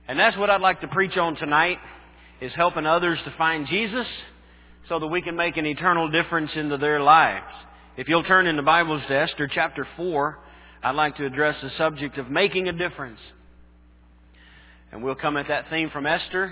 And that's what I'd like to preach on tonight, is helping others to find Jesus so that we can make an eternal difference into their lives. If you'll turn in the Bibles to Esther chapter 4, I'd like to address the subject of making a difference. And we'll come at that theme from Esther.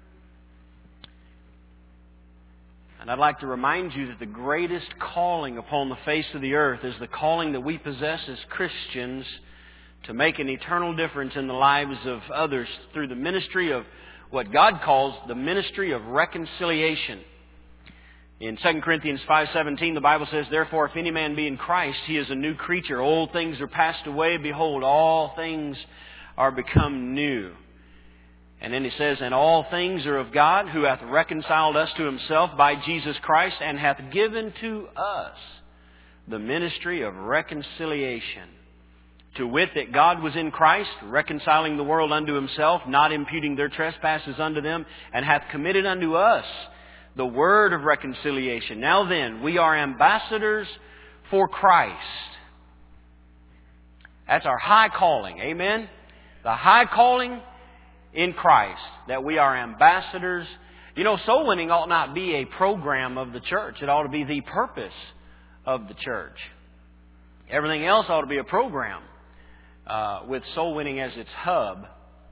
And I'd like to remind you that the greatest calling upon the face of the earth is the calling that we possess as Christians to make an eternal difference in the lives of others through the ministry of what God calls the ministry of reconciliation. In 2 Corinthians 5:17, the Bible says, "Therefore, if any man be in Christ, he is a new creature. Old things are passed away. Behold, all things are become new." And then he says, "And all things are of God, who hath reconciled us to Himself by Jesus Christ, and hath given to us the ministry of reconciliation. To wit, that God was in Christ, reconciling the world unto Himself, not imputing their trespasses unto them, and hath committed unto us the word of reconciliation. Now then, we are ambassadors for Christ." That's our high calling. Amen? The high calling in Christ, that we are ambassadors. You know, soul winning ought not be a program of the church. It ought to be the purpose of the church. Everything else ought to be a program, with soul winning as its hub.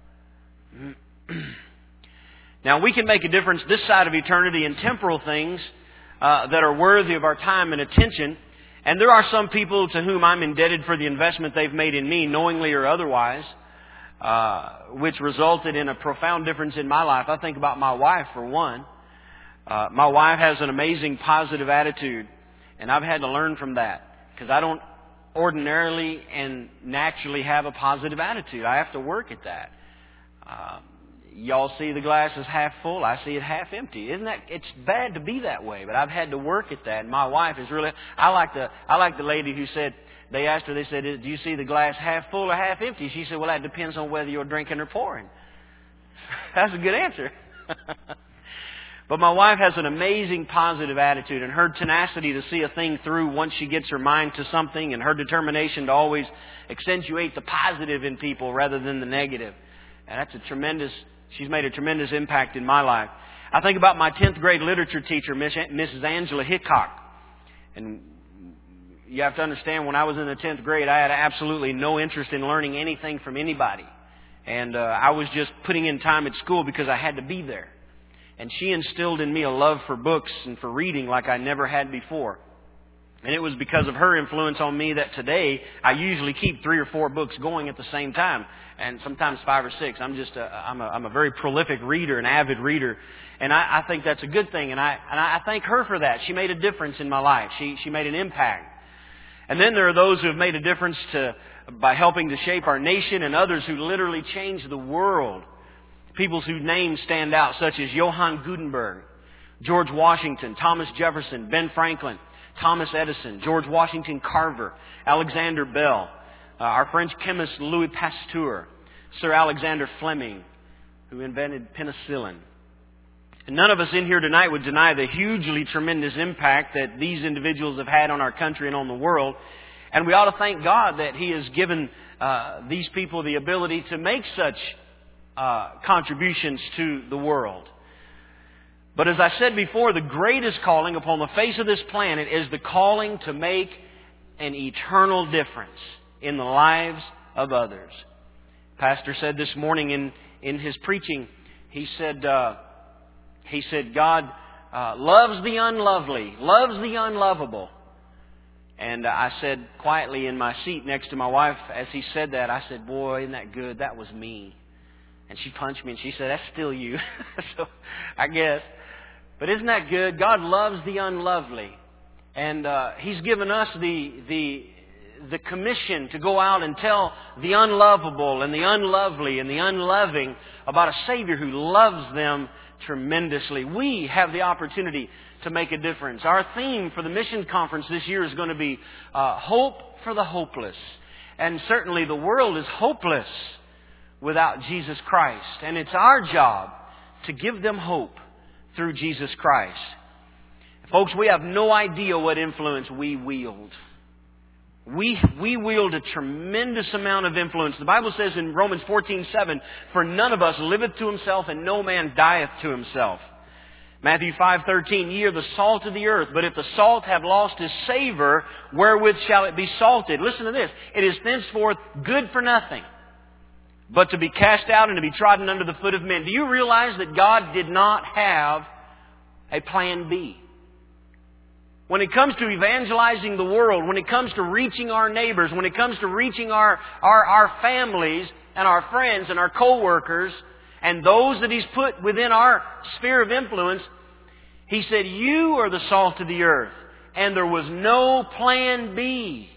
Now, we can make a difference this side of eternity in temporal things that are worthy of our time and attention. And there are some people to whom I'm indebted for the investment they've made in me, knowingly or otherwise, which resulted in a profound difference in my life. I think about my wife, for one. My wife has an amazing positive attitude, and I've had to learn from that, because I don't ordinarily and naturally have a positive attitude. I have to work at that. Y'all see the glass is half full. I see it half empty. Isn't that? It's bad to be that way, but I've had to work at that. And my wife is really. I like the lady who said, they asked her. They said, "Do you see the glass half full or half empty?" She said, "Well, that depends on whether you're drinking or pouring." That's a good answer. But my wife has an amazing positive attitude, and her tenacity to see a thing through once she gets her mind to something, and her determination to always accentuate the positive in people rather than the negative. And that's she's made a tremendous impact in my life. I think about my 10th grade literature teacher, Mrs. Angela Hickok. And you have to understand, when I was in the 10th grade, I had absolutely no interest in learning anything from anybody. And I was just putting in time at school because I had to be there. And she instilled in me a love for books and for reading like I never had before. And it was because of her influence on me that today I usually keep 3 or 4 books going at the same time, and sometimes 5 or 6. I'm a very prolific reader, an avid reader, and I think that's a good thing. And I thank her for that. She made a difference in my life. She made an impact. And then there are those who have made a difference by helping to shape our nation, and others who literally changed the world. People whose names stand out, such as Johann Gutenberg, George Washington, Thomas Jefferson, Ben Franklin, Thomas Edison, George Washington Carver, Alexander Bell, our French chemist Louis Pasteur, Sir Alexander Fleming, who invented penicillin. And none of us in here tonight would deny the hugely tremendous impact that these individuals have had on our country and on the world. And we ought to thank God that He has given these people the ability to make such contributions to the world. But as I said before, the greatest calling upon the face of this planet is the calling to make an eternal difference in the lives of others. Pastor said this morning in his preaching, he said God loves the unlovely, loves the unlovable. And I said quietly in my seat next to my wife as he said that, I said, "Boy, isn't that good? That was me." And she punched me and she said, "That's still you." So I guess. But isn't that good? God loves the unlovely. And He's given us the commission to go out and tell the unlovable and the unlovely and the unloving about a Savior who loves them tremendously. We have the opportunity to make a difference. Our theme for the mission conference this year is going to be Hope for the Hopeless. And certainly the world is hopeless without Jesus Christ. And it's our job to give them hope through Jesus Christ. Folks, we have no idea what influence we wield. we wield a tremendous amount of influence. The Bible says in Romans 14:7, "For none of us liveth to himself, and no man dieth to himself." Matthew 5:13, "Ye are the salt of the earth, but if the salt have lost his savor, wherewith shall it be salted?" Listen to this. "It is thenceforth good for nothing, but to be cast out and to be trodden under the foot of men." Do you realize that God did not have a plan B? When it comes to evangelizing the world, when it comes to reaching our neighbors, when it comes to reaching our families and our friends and our co-workers and those that He's put within our sphere of influence, He said, "You are the salt of the earth." And there was no plan B.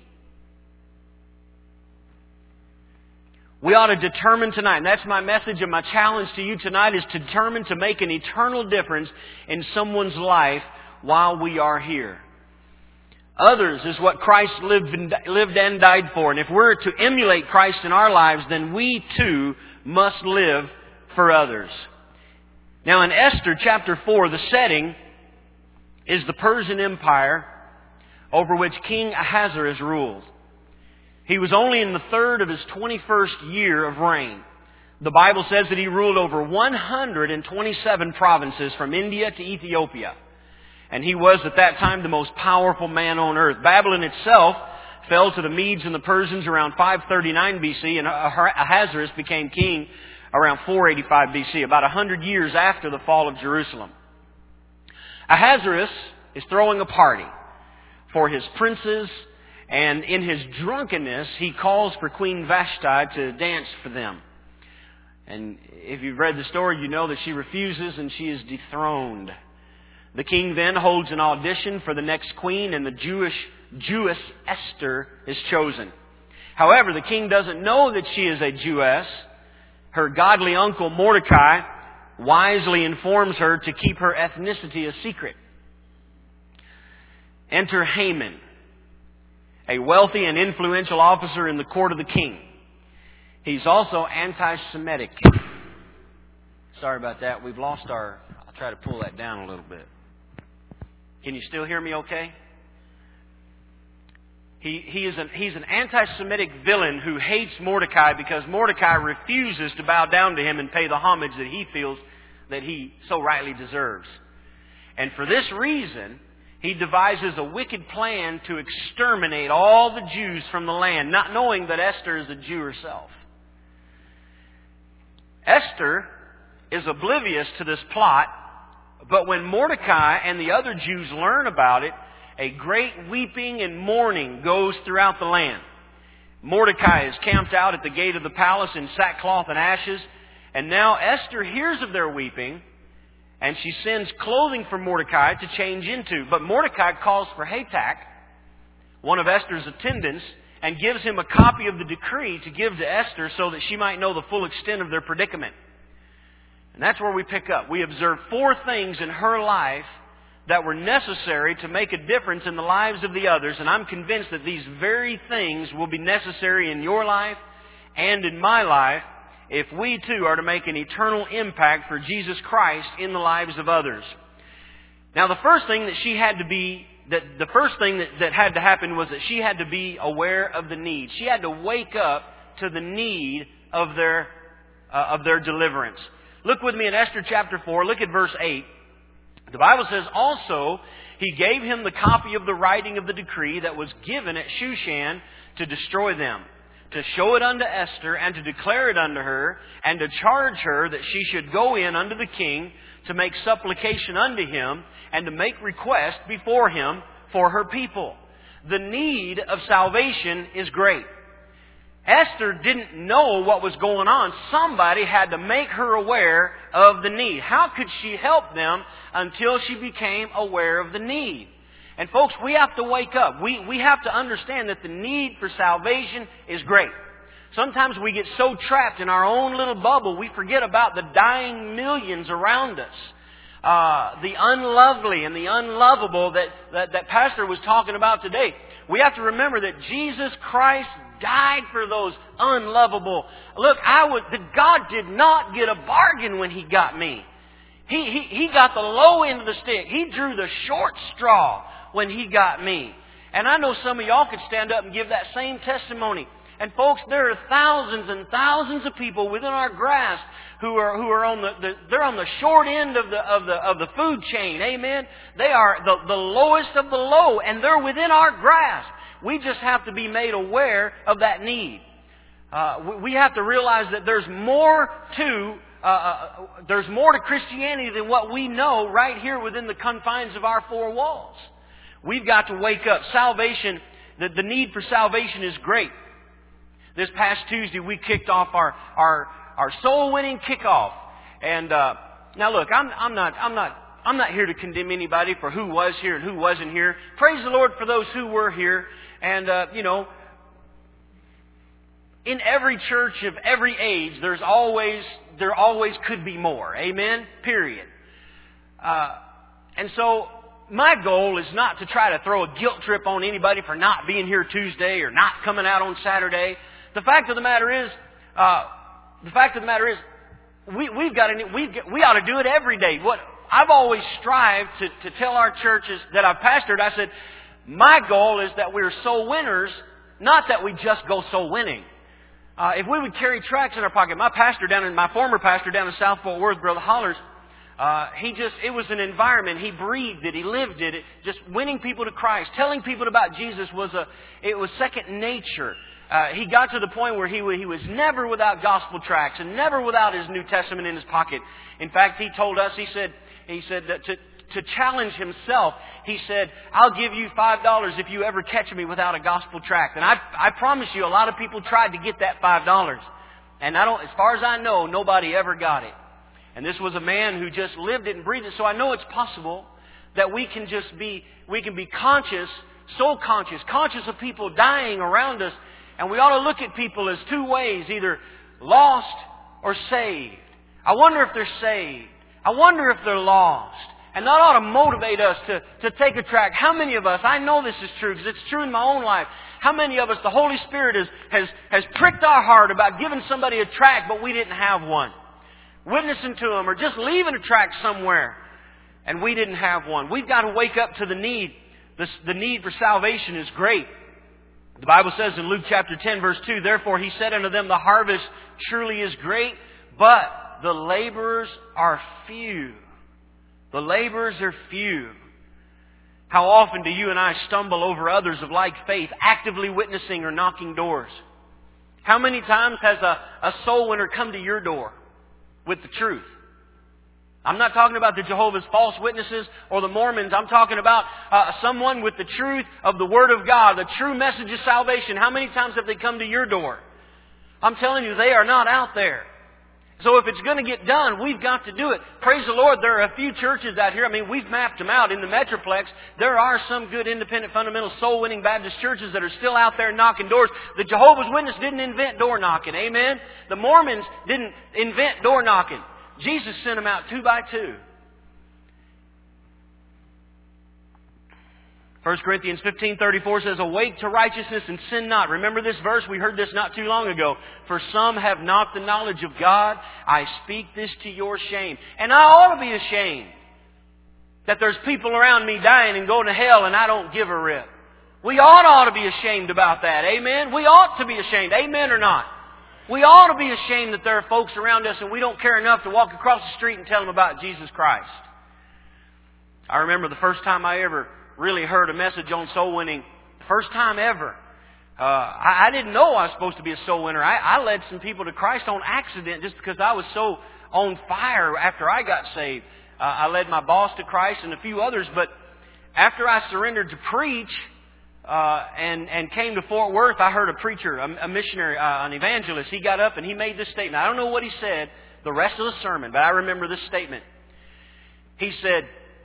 We ought to determine tonight, and that's my message and my challenge to you tonight, is to determine to make an eternal difference in someone's life while we are here. Others is what Christ lived and died for. And if we're to emulate Christ in our lives, then we too must live for others. Now in Esther chapter 4, the setting is the Persian Empire over which King Ahasuerus ruled. He was only in the third of his 21st year of reign. The Bible says that he ruled over 127 provinces from India to Ethiopia. And he was at that time the most powerful man on earth. Babylon itself fell to the Medes and the Persians around 539 BC, and Ahasuerus became king around 485 BC, about 100 years after the fall of Jerusalem. Ahasuerus is throwing a party for his princes, and in his drunkenness, he calls for Queen Vashti to dance for them. And if you've read the story, you know that she refuses and she is dethroned. The king then holds an audition for the next queen, and the Jewess Esther is chosen. However, the king doesn't know that she is a Jewess. Her godly uncle Mordecai wisely informs her to keep her ethnicity a secret. Enter Haman, a wealthy and influential officer in the court of the king. He's also anti-Semitic. Sorry about that. We've lost our... I'll try to pull that down a little bit. Can you still hear me okay? He's an anti-Semitic villain who hates Mordecai because Mordecai refuses to bow down to him and pay the homage that he feels that he so rightly deserves. And for this reason, he devises a wicked plan to exterminate all the Jews from the land, not knowing that Esther is a Jew herself. Esther is oblivious to this plot, but when Mordecai and the other Jews learn about it, a great weeping and mourning goes throughout the land. Mordecai is camped out at the gate of the palace in sackcloth and ashes, and now Esther hears of their weeping, and she sends clothing for Mordecai to change into. But Mordecai calls for Hatak, one of Esther's attendants, and gives him a copy of the decree to give to Esther so that she might know the full extent of their predicament. And that's where we pick up. We observe 4 things in her life that were necessary to make a difference in the lives of the others. And I'm convinced that these very things will be necessary in your life and in my life if we too are to make an eternal impact for Jesus Christ in the lives of others. Now the first thing that she had to be, that had to happen was that she had to be aware of the need. She had to wake up to the need of their deliverance. Look with me in Esther chapter 4. Look at verse 8. The Bible says, "Also, he gave him the copy of the writing of the decree that was given at Shushan to destroy them, to show it unto Esther, and to declare it unto her, and to charge her that she should go in unto the king to make supplication unto him, and to make request before him for her people." The need of salvation is great. Esther didn't know what was going on. Somebody had to make her aware of the need. How could she help them until she became aware of the need? And folks, we have to wake up. We have to understand that the need for salvation is great. Sometimes we get so trapped in our own little bubble, we forget about the dying millions around us. The unlovely and the unlovable that Pastor was talking about today. We have to remember that Jesus Christ died for those unlovable. Look, God did not get a bargain when He got me. He got the low end of the stick. He drew the short straw when He got me. And I know some of y'all could stand up and give that same testimony. And folks, there are thousands and thousands of people within our grasp who are on they're on the short end of the food chain. Amen. They are the lowest of the low, and they're within our grasp. We just have to be made aware of that need. We have to realize that there's more to Christianity than what we know right here within the confines of our four walls. We've got to wake up. Salvation, the need for salvation is great. This past Tuesday, we kicked off our soul-winning kickoff. And now, look, I'm not here to condemn anybody for who was here and who wasn't here. Praise the Lord for those who were here. And in every church of every age, there always could be more. Amen. Period. And so, my goal is not to try to throw a guilt trip on anybody for not being here Tuesday or not coming out on Saturday. The fact of the matter is, we ought to do it every day. What I've always strived to tell our churches that I've pastored, I said, my goal is that we're soul winners, not that we just go soul winning. If we would carry tracts in our pocket, my former pastor down in South Fort Worth, Brother Hollers, it was an environment. He breathed it. He lived it. Just winning people to Christ, telling people about Jesus was second nature. He got to the point where he was never without gospel tracts and never without his New Testament in his pocket. In fact, he told us, he said that to challenge himself, he said, I'll give you $5 if you ever catch me without a gospel tract. And I promise you, a lot of people tried to get that $5. And as far as I know, nobody ever got it. And this was a man who just lived it and breathed it. So I know it's possible that we can be conscious, soul conscious of people dying around us. And we ought to look at people as two ways, either lost or saved. I wonder if they're saved. I wonder if they're lost. And that ought to motivate us to take a tract. How many of us, I know this is true because it's true in my own life, how many of us the Holy Spirit has pricked our heart about giving somebody a tract but we didn't have one? Witnessing to them or just leaving a tract somewhere and we didn't have one. We've got to wake up to the need. The need for salvation is great. The Bible says in Luke chapter 10 verse 2, therefore he said unto them, the harvest truly is great, but the laborers are few. The laborers are few. How often do you and I stumble over others of like faith, actively witnessing or knocking doors? How many times has a soul winner come to your door with the truth? I'm not talking about the Jehovah's false witnesses or the Mormons. I'm talking about someone with the truth of the Word of God, the true message of salvation. How many times have they come to your door? I'm telling you, they are not out there. So if it's going to get done, we've got to do it. Praise the Lord, there are a few churches out here. I mean, we've mapped them out in the Metroplex. There are some good independent, fundamental, soul-winning Baptist churches that are still out there knocking doors. The Jehovah's Witnesses didn't invent door knocking. Amen? The Mormons didn't invent door knocking. Jesus sent them out 2 by 2. 1 Corinthians 15:34 says, awake to righteousness and sin not. Remember this verse? We heard this not too long ago. For some have not the knowledge of God. I speak this to your shame. And I ought to be ashamed that there's people around me dying and going to hell and I don't give a rip. We ought to be ashamed about that. Amen? We ought to be ashamed. Amen or not? We ought to be ashamed that there are folks around us and we don't care enough to walk across the street and tell them about Jesus Christ. I remember the first time I ever really heard a message on soul winning. First time ever. I didn't know I was supposed to be a soul winner. I led some people to Christ on accident just because I was so on fire after I got saved. I led my boss to Christ and a few others, but after I surrendered to preach and came to Fort Worth, I heard a preacher, a missionary, an evangelist. He got up and he made this statement. I don't know what he said the rest of the sermon, but I remember this statement. He said,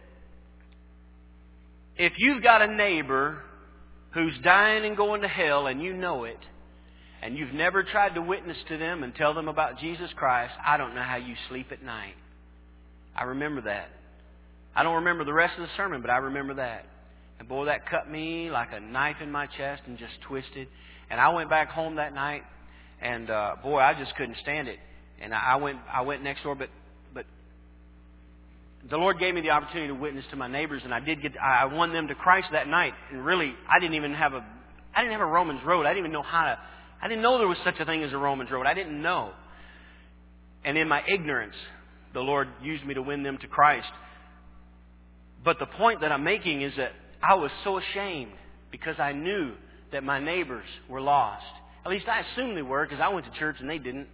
if you've got a neighbor who's dying and going to hell and you know it, and you've never tried to witness to them and tell them about Jesus Christ, I don't know how you sleep at night. I remember that. I don't remember the rest of the sermon, but I remember that. And boy, that cut me like a knife in my chest and just twisted. And I went back home that night, and boy, I just couldn't stand it. And I went next door, but the Lord gave me the opportunity to witness to my neighbors, and I won them to Christ that night. And really, I didn't have a Romans road. I didn't know there was such a thing as a Romans road. I didn't know. And in my ignorance, the Lord used me to win them to Christ. But the point that I'm making is that I was so ashamed because I knew that my neighbors were lost. At least I assumed they were, because I went to church and they didn't.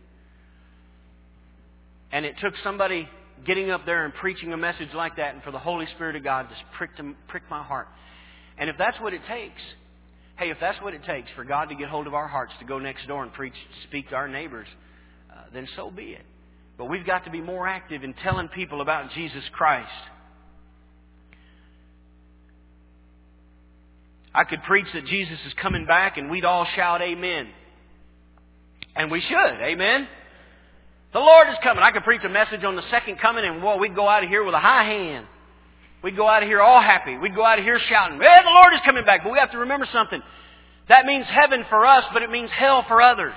And it took somebody getting up there and preaching a message like that, and for the Holy Spirit of God to prick my heart. And if that's what it takes, if that's what it takes for God to get hold of our hearts, to go next door and speak to our neighbors, then so be it. But we've got to be more active in telling people about Jesus Christ. I could preach that Jesus is coming back and we'd all shout amen. And we should, amen. The Lord is coming. I could preach a message on the second coming and we'd go out of here with a high hand. We'd go out of here all happy. We'd go out of here shouting, hey, the Lord is coming back. But we have to remember something. That means heaven for us, but it means hell for others.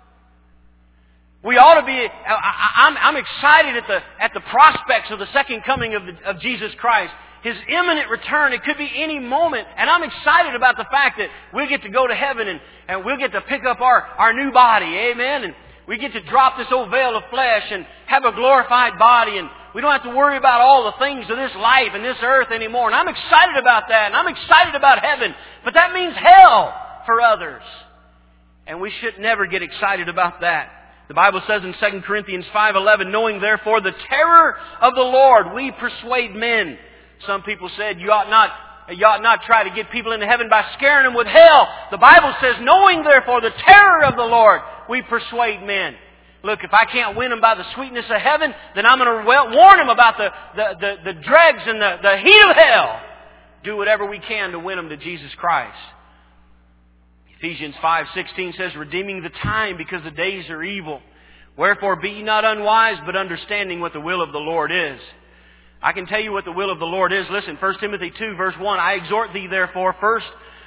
We ought to be, I'm excited at the prospects of the second coming of Jesus Christ. His imminent return. It could be any moment. And I'm excited about the fact that we'll get to go to heaven and we'll get to pick up our new body. Amen. And we get to drop this old veil of flesh and have a glorified body. And we don't have to worry about all the things of this life and this earth anymore. And I'm excited about that. And I'm excited about heaven. But that means hell for others. And we should never get excited about that. The Bible says in 2 Corinthians 5:11, knowing therefore the terror of the Lord, we persuade men. Some people said you ought not try to get people into heaven by scaring them with hell. The Bible says, knowing therefore the terror of the Lord, we persuade men. Look, if I can't win them by the sweetness of heaven, then I'm going to warn them about the dregs and the heat of hell. Do whatever we can to win them to Jesus Christ. Ephesians 5:16 says, redeeming the time because the days are evil. Wherefore be ye not unwise, but understanding what the will of the Lord is. I can tell you what the will of the Lord is. Listen, 1 Timothy 2, verse 1. I exhort thee, therefore, first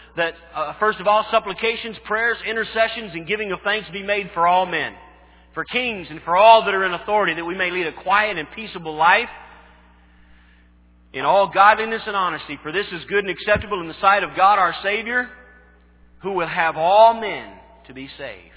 of all, supplications, prayers, intercessions, and giving of thanks be made for all men, for kings, and for all that are in authority, that we may lead a quiet and peaceable life in all godliness and honesty. For this is good and acceptable in the sight of God our Savior, who will have all men to be saved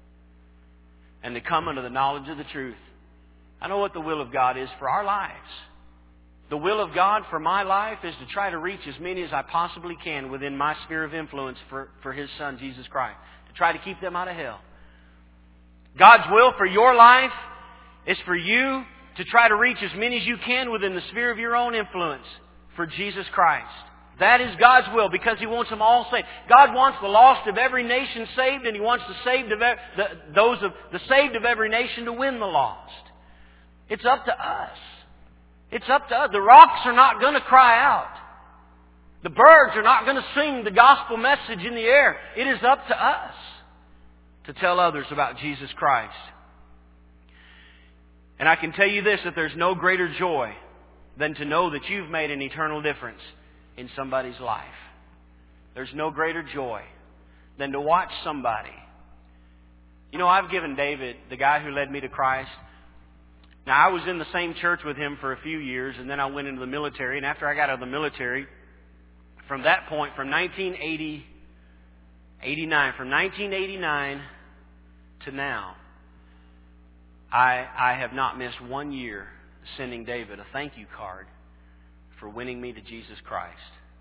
and to come unto the knowledge of the truth. I know what the will of God is for our lives. The will of God for my life is to try to reach as many as I possibly can within my sphere of influence for His Son, Jesus Christ. To try to keep them out of hell. God's will for your life is for you to try to reach as many as you can within the sphere of your own influence for Jesus Christ. That is God's will, because He wants them all saved. God wants the lost of every nation saved, and He wants the saved of every nation to win the lost. It's up to us. It's up to us. The rocks are not going to cry out. The birds are not going to sing the gospel message in the air. It is up to us to tell others about Jesus Christ. And I can tell you this, that there's no greater joy than to know that you've made an eternal difference in somebody's life. There's no greater joy than to watch somebody. You know, I've given David, the guy who led me to Christ. Now, I was in the same church with him for a few years, and then I went into the military. And after I got out of the military, from that point, from 1989 to now, I have not missed 1 year sending David a thank you card for winning me to Jesus Christ.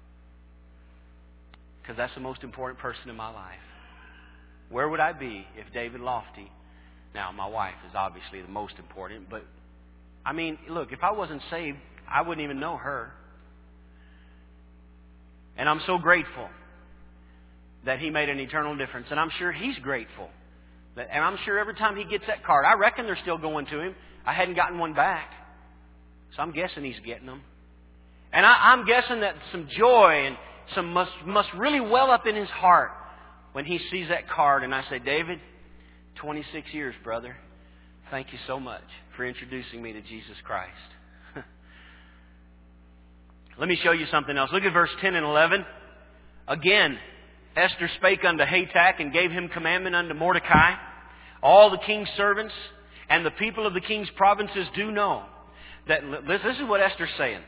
Because that's the most important person in my life. Where would I be if David Lofty... Now, my wife is obviously the most important, but, I mean, look, if I wasn't saved, I wouldn't even know her. And I'm so grateful that he made an eternal difference. And I'm sure he's grateful. And I'm sure every time he gets that card, I reckon they're still going to him. I hadn't gotten one back. So I'm guessing he's getting them. And I'm guessing that some joy and some must really well up in his heart when he sees that card. And I say, David, 26 years, brother. Thank you so much for introducing me to Jesus Christ. Let me show you something else. Look at verse 10 and 11. Again, Esther spake unto Hatach and gave him commandment unto Mordecai. All the king's servants and the people of the king's provinces do know This is what Esther's saying.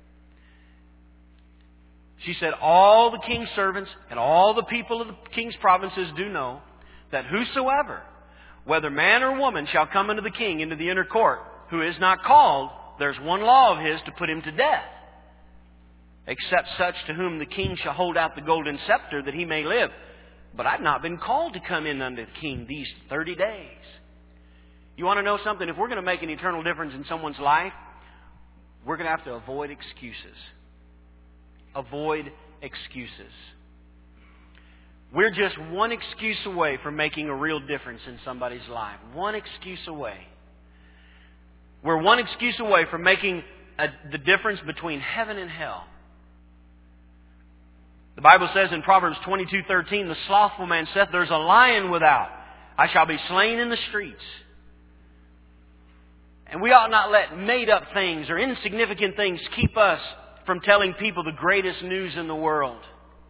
She said, all the king's servants and all the people of the king's provinces do know that whosoever, whether man or woman, shall come unto the king into the inner court, who is not called, there's one law of his to put him to death, except such to whom the king shall hold out the golden scepter that he may live. But I've not been called to come in unto the king these 30 days. You want to know something? If we're going to make an eternal difference in someone's life, we're going to have to avoid excuses. Avoid excuses. We're just one excuse away from making a real difference in somebody's life. One excuse away. We're one excuse away from making the difference between heaven and hell. The Bible says in Proverbs 22:13, the slothful man saith, there's a lion without. I shall be slain in the streets. And we ought not let made-up things or insignificant things keep us from telling people the greatest news in the world.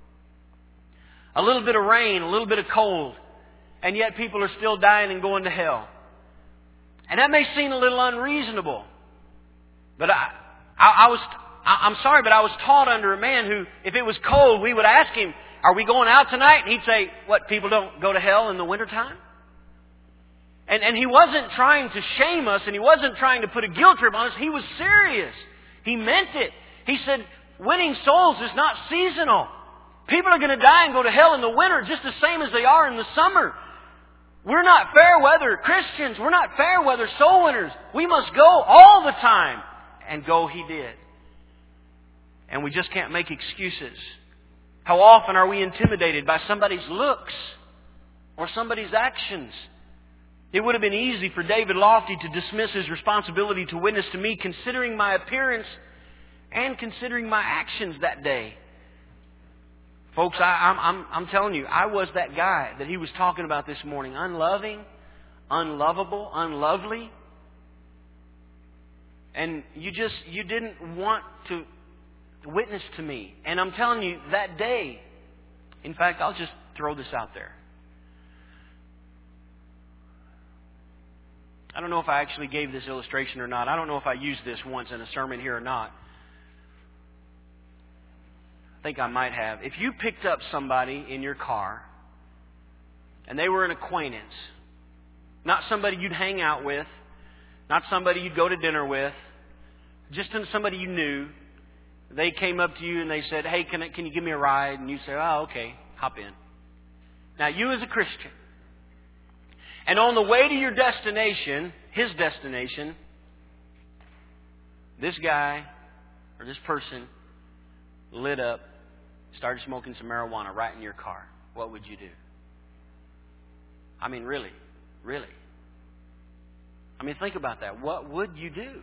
A little bit of rain, a little bit of cold, and yet people are still dying and going to hell. And that may seem a little unreasonable, but I'm sorry, but I was taught under a man who, if it was cold, we would ask him, are we going out tonight? And he'd say, what, people don't go to hell in the wintertime? And he wasn't trying to shame us, and he wasn't trying to put a guilt trip on us. He was serious. He meant it. He said, winning souls is not seasonal. People are going to die and go to hell in the winter just the same as they are in the summer. We're not fair weather Christians. We're not fair weather soul winners. We must go all the time. And go he did. And we just can't make excuses. How often are we intimidated by somebody's looks or somebody's actions? It would have been easy for David Lofty to dismiss his responsibility to witness to me, considering my appearance and considering my actions that day. Folks, I'm telling you, I was that guy that he was talking about this morning. Unloving, unlovable, unlovely. And you didn't want to witness to me. And I'm telling you, that day, in fact, I'll just throw this out there. I don't know if I actually gave this illustration or not. I don't know if I used this once in a sermon here or not. I think I might have. If you picked up somebody in your car and they were an acquaintance, not somebody you'd hang out with, not somebody you'd go to dinner with, just somebody you knew, they came up to you and they said, hey, can you give me a ride? And you say, oh, okay, hop in. Now, you as a Christian, and on the way to your destination, his destination, this guy or this person lit up, started smoking some marijuana right in your car. What would you do? I mean, really? Really? I mean, think about that. What would you do?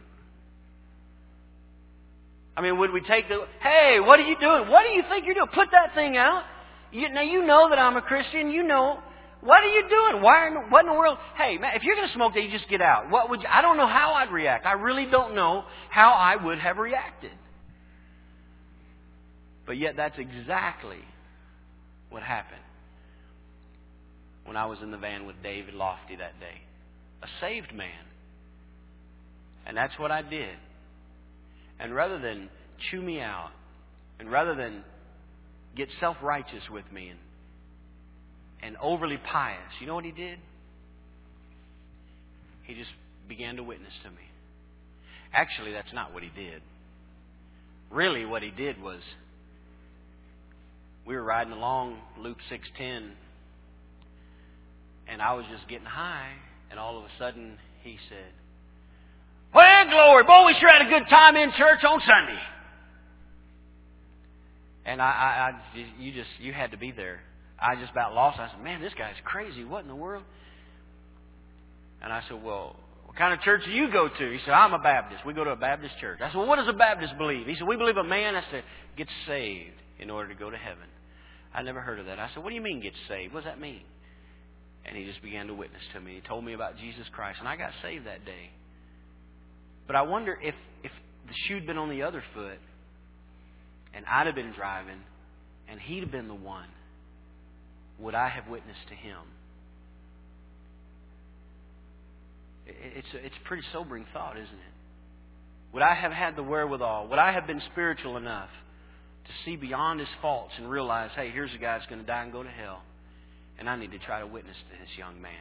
I mean, would we take hey, what are you doing? What do you think you're doing? Put that thing out. Now, you know that I'm a Christian. You know. What are you doing? What in the world? Hey, man, if you're going to smoke that, you just get out. I don't know how I'd react. I really don't know how I would have reacted. But yet that's exactly what happened when I was in the van with David Lofty that day. A saved man. And that's what I did. And rather than chew me out, and rather than get self-righteous with me and overly pious, you know what he did? He just began to witness to me. Actually, that's not what he did. Really, what he did was, we were riding along Luke 6:10, and I was just getting high, and all of a sudden he said, well, glory, boy, we sure had a good time in church on Sunday. And you had to be there. I just about lost. I said, man, this guy's crazy. What in the world? And I said, well, what kind of church do you go to? He said, I'm a Baptist. We go to a Baptist church. I said, well, what does a Baptist believe? He said, we believe a man has to get saved in order to go to heaven. I never heard of that. I said, what do you mean get saved? What does that mean? And he just began to witness to me. He told me about Jesus Christ. And I got saved that day. But I wonder if the shoe had been on the other foot and I'd have been driving and he'd have been the one, would I have witnessed to him? It's a pretty sobering thought, isn't it? Would I have had the wherewithal? Would I have been spiritual enough to see beyond his faults and realize, hey, here's a guy that's going to die and go to hell, and I need to try to witness to this young man?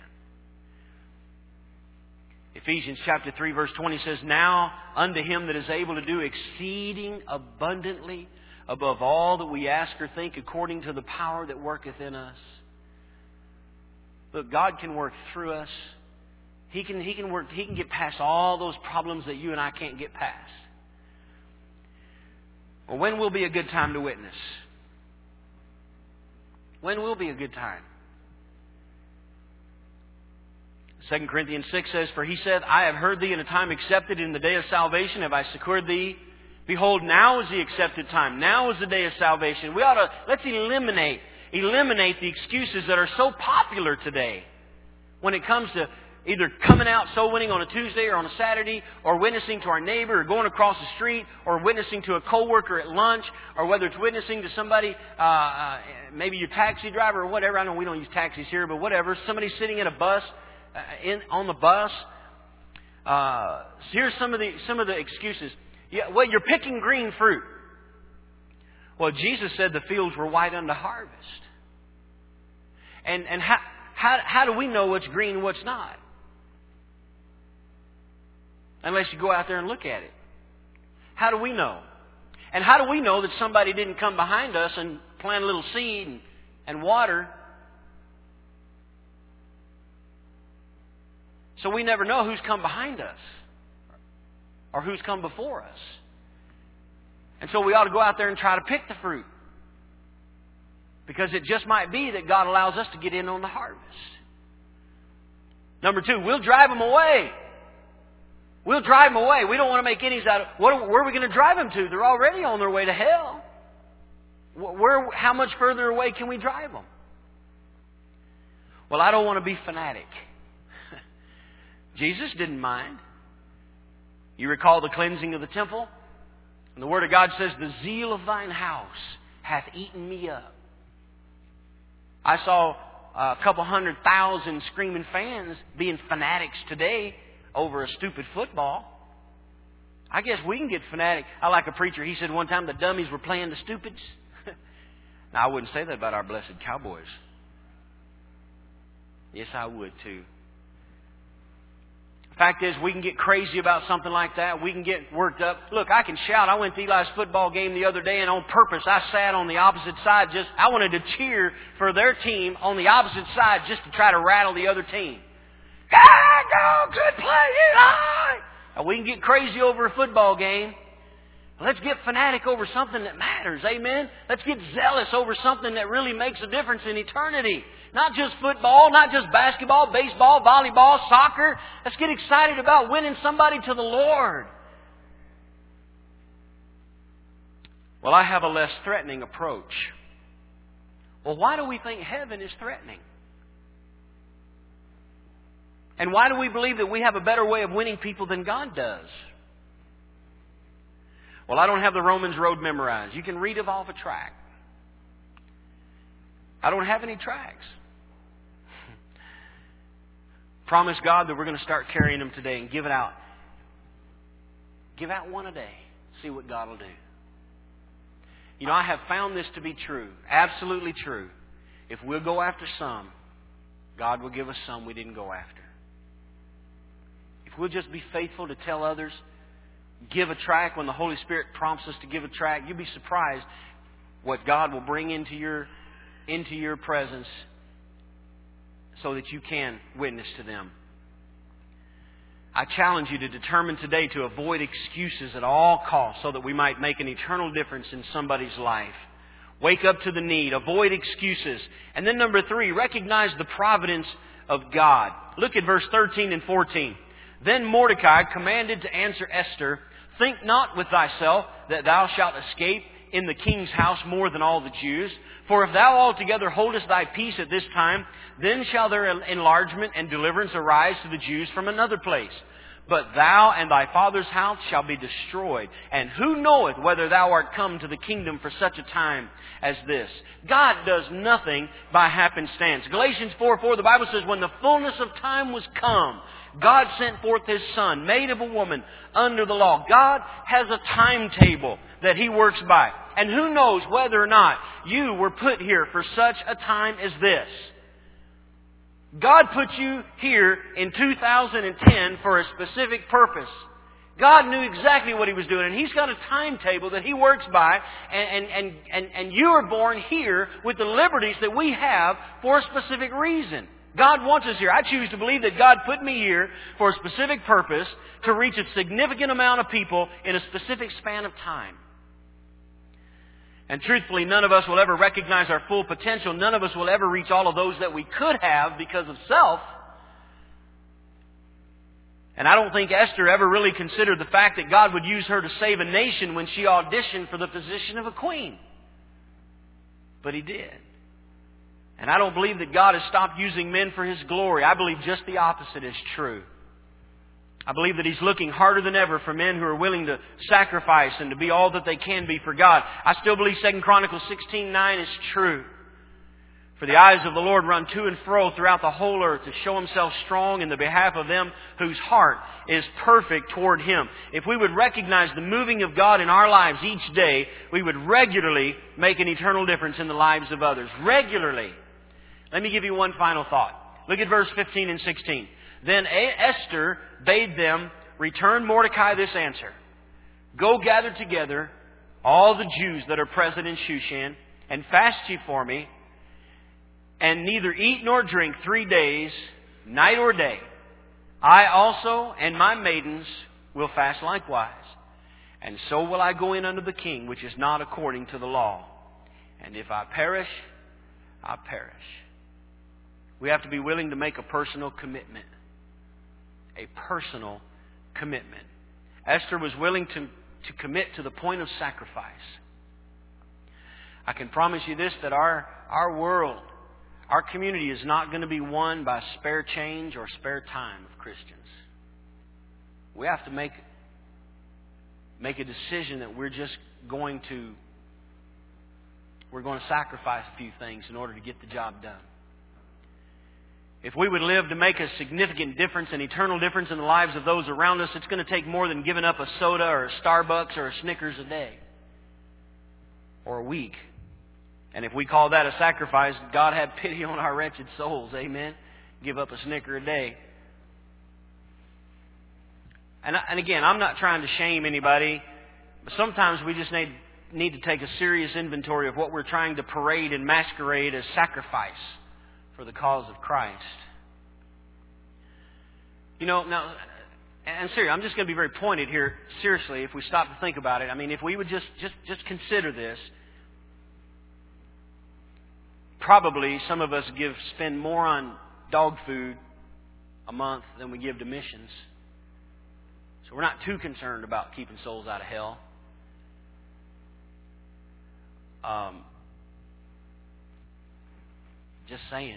Ephesians chapter 3 verse 20 says, now unto Him that is able to do exceeding abundantly above all that we ask or think, according to the power that worketh in us. Look, God can work through us. He can get past all those problems that you and I can't get past. Well, when will be a good time to witness? When will be a good time? 2 Corinthians 6 says, for He said, I have heard thee in a time accepted, in the day of salvation have I secured thee. Behold, now is the accepted time. Now is the day of salvation. Let's eliminate the excuses that are so popular today when it comes to either coming out soul winning on a Tuesday or on a Saturday, or witnessing to our neighbor, or going across the street, or witnessing to a coworker at lunch, or whether it's witnessing to somebody, maybe your taxi driver or whatever. I know we don't use taxis here, but whatever. Somebody sitting in a bus, on the bus. Here's some of the excuses. Yeah, well, you're picking green fruit. Well, Jesus said the fields were white unto harvest. And how do we know what's green and what's not? Unless you go out there and look at it. How do we know? And how do we know that somebody didn't come behind us and plant a little seed and water? So we never know who's come behind us or who's come before us. And so we ought to go out there and try to pick the fruit. Because it just might be that God allows us to get in on the harvest. Number 2, we'll drive them away. We'll drive them away. We don't want to make enemies out of... Where are we going to drive them to? They're already on their way to hell. How much further away can we drive them? Well, I don't want to be fanatic. Jesus didn't mind. You recall the cleansing of the temple? And the Word of God says, the zeal of thine house hath eaten me up. I saw a couple 100,000 screaming fans being fanatics today over a stupid football. I guess we can get fanatic. I like a preacher. He said one time the dummies were playing the stupids. Now, I wouldn't say that about our blessed Cowboys. Yes, I would too. The fact is, we can get crazy about something like that. We can get worked up. Look, I can shout. I went to Eli's football game the other day, and on purpose, I sat on the opposite side. I wanted to cheer for their team on the opposite side just to try to rattle the other team. Go! Good play, Eli! Now, we can get crazy over a football game. Let's get fanatic over something that matters. Amen? Let's get zealous over something that really makes a difference in eternity. Not just football, not just basketball, baseball, volleyball, soccer. Let's get excited about winning somebody to the Lord. Well, I have a less threatening approach. Well, why do we think heaven is threatening? And why do we believe that we have a better way of winning people than God does? Well, I don't have the Romans Road memorized. You can read it off a track. I don't have any tracks. Promise God that we're going to start carrying them today and give it out. Give out one a day. See what God will do. You know, I have found this to be true. Absolutely true. If we'll go after some, God will give us some we didn't go after. If we'll just be faithful to tell others, give a tract when the Holy Spirit prompts us to give a tract, you'll be surprised what God will bring into your presence so that you can witness to them. I challenge you to determine today to avoid excuses at all costs so that we might make an eternal difference in somebody's life. Wake up to the need. Avoid excuses. And then number 3, recognize the providence of God. Look at verse 13 and 14. Then Mordecai commanded to answer Esther, think not with thyself that thou shalt escape in the king's house more than all the Jews. For if thou altogether holdest thy peace at this time, then shall their enlargement and deliverance arise to the Jews from another place. But thou and thy father's house shall be destroyed. And who knoweth whether thou art come to the kingdom for such a time as this? God does nothing by happenstance. Galatians 4:4, the Bible says, when the fullness of time was come, God sent forth His Son, made of a woman, under the law. God has a timetable that He works by. And who knows whether or not you were put here for such a time as this. God put you here in 2010 for a specific purpose. God knew exactly what He was doing, and He's got a timetable that He works by, and you are born here with the liberties that we have for a specific reason. God wants us here. I choose to believe that God put me here for a specific purpose to reach a significant amount of people in a specific span of time. And truthfully, none of us will ever recognize our full potential. None of us will ever reach all of those that we could have because of self. And I don't think Esther ever really considered the fact that God would use her to save a nation when she auditioned for the position of a queen. But He did. And I don't believe that God has stopped using men for His glory. I believe just the opposite is true. I believe that He's looking harder than ever for men who are willing to sacrifice and to be all that they can be for God. I still believe 2 Chronicles 16:9 is true. For the eyes of the Lord run to and fro throughout the whole earth to show Himself strong in the behalf of them whose heart is perfect toward Him. If we would recognize the moving of God in our lives each day, we would regularly make an eternal difference in the lives of others. Regularly. Let me give you one final thought. Look at verse 15 and 16. Then Esther bade them return Mordecai this answer. Go gather together all the Jews that are present in Shushan, and fast ye for me, and neither eat nor drink 3 days, night or day. I also and my maidens will fast likewise. And so will I go in unto the king, which is not according to the law. And if I perish, I perish. We have to be willing to make a personal commitment. A personal commitment. Esther was willing to commit to the point of sacrifice. I can promise you this, that our world, our community is not going to be won by spare change or spare time of Christians. We have to make a decision that we're going to sacrifice a few things in order to get the job done. If we would live to make a significant difference, an eternal difference in the lives of those around us, it's going to take more than giving up a soda or a Starbucks or a Snickers a day or a week. And if we call that a sacrifice, God have pity on our wretched souls. Amen. Give up a Snicker a day. And again, I'm not trying to shame anybody, but sometimes we just need to take a serious inventory of what we're trying to parade and masquerade as sacrifice for the cause of Christ. You know, now, and seriously, I'm just going to be very pointed here. Seriously, if we stop to think about it, I mean, if we would just consider this, probably some of us spend more on dog food a month than we give to missions. So we're not too concerned about keeping souls out of hell. Just saying.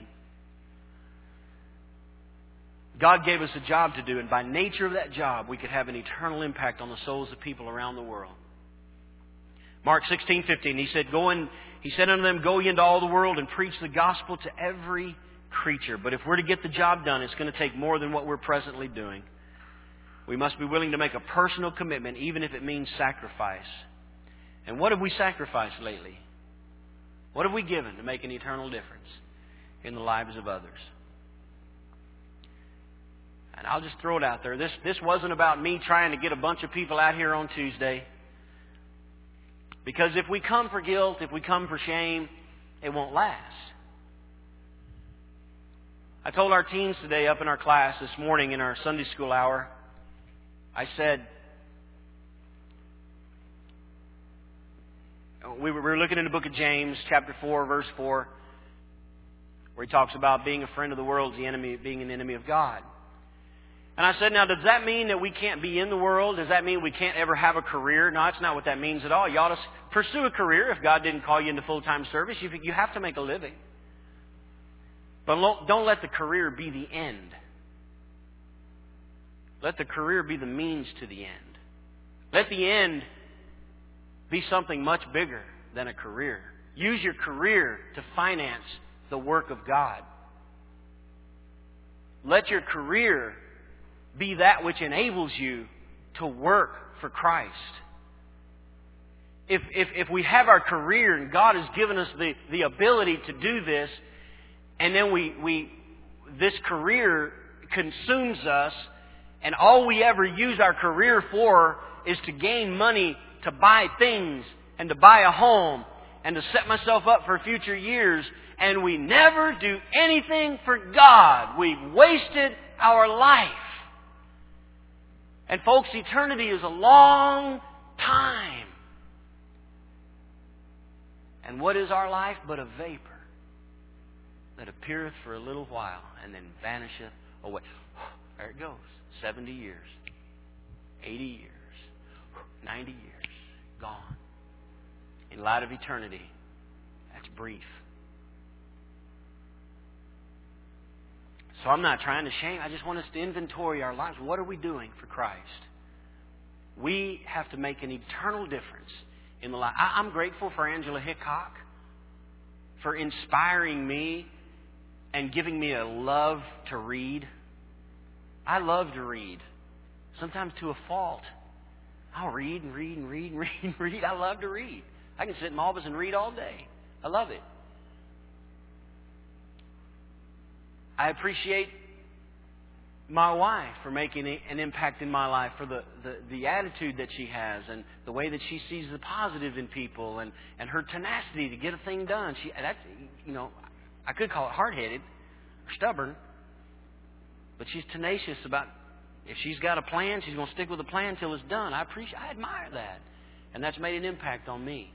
God gave us a job to do, and by nature of that job, we could have an eternal impact on the souls of people around the world. Mark 16:15, He said unto them, Go ye into all the world and preach the gospel to every creature. But if we're to get the job done, it's going to take more than what we're presently doing. We must be willing to make a personal commitment, even if it means sacrifice. And what have we sacrificed lately? What have we given to make an eternal difference in the lives of others? And I'll just throw it out there. This wasn't about me trying to get a bunch of people out here on Tuesday. Because if we come for guilt, if we come for shame, it won't last. I told our teens today up in our class this morning in our Sunday school hour, I said, we were looking in the book of James, chapter 4, verse 4, where he talks about being a friend of the world is the enemy, being an enemy of God. And I said, now, does that mean that we can't be in the world? Does that mean we can't ever have a career? No, that's not what that means at all. You ought to pursue a career if God didn't call you into full-time service. You have to make a living. But don't let the career be the end. Let the career be the means to the end. Let the end be something much bigger than a career. Use your career to finance the work of God. Let your career be that which enables you to work for Christ. If we have our career and God has given us the ability to do this, and then this career consumes us, and all we ever use our career for is to gain money, to buy things, and to buy a home, and to set myself up for future years, and we never do anything for God. We've wasted our life. And folks, eternity is a long time. And what is our life but a vapor that appeareth for a little while and then vanisheth away? There it goes. 70 years, 80 years, 90 years, gone. In light of eternity, that's brief. So I'm not trying to shame. I just want us to inventory our lives. What are we doing for Christ? We have to make an eternal difference in the life. I'm grateful for Angela Hickok for inspiring me and giving me a love to read. I love to read, sometimes to a fault. I'll read and read and read and read and read. I love to read. I can sit in my office and read all day. I love it. I appreciate my wife for making an impact in my life, for the attitude that she has and the way that she sees the positive in people and her tenacity to get a thing done. I could call it hard-headed or stubborn, but she's tenacious about, if she's got a plan, she's going to stick with the plan until it's done. I admire that. And that's made an impact on me.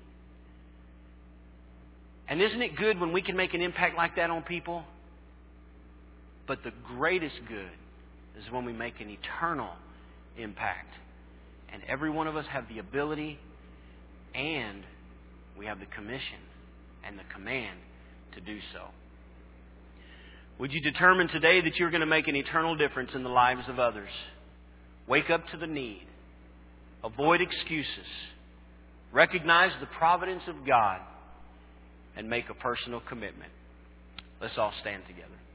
And isn't it good when we can make an impact like that on people? But the greatest good is when we make an eternal impact. And every one of us have the ability and we have the commission and the command to do so. Would you determine today that you're going to make an eternal difference in the lives of others? Wake up to the need. Avoid excuses. Recognize the providence of God and make a personal commitment. Let's all stand together.